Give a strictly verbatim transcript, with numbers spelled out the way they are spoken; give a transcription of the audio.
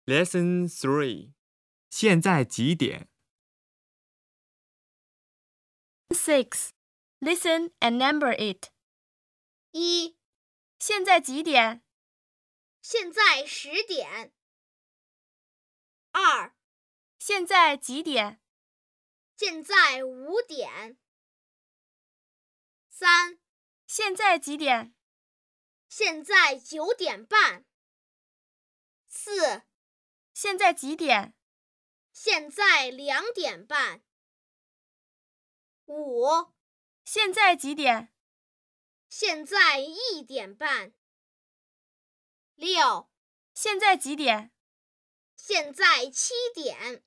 Lesson three. 现在几点？ six. Listen and number it. 一， 现在几点？ 现在十点。二， 现在几点？ 现在五点。三， 现在几点？ 现在九点半。四， 现在几点？ 现在两点半。五， 现在几点？ 现在一点半。六， 现在几点？ 现在七点。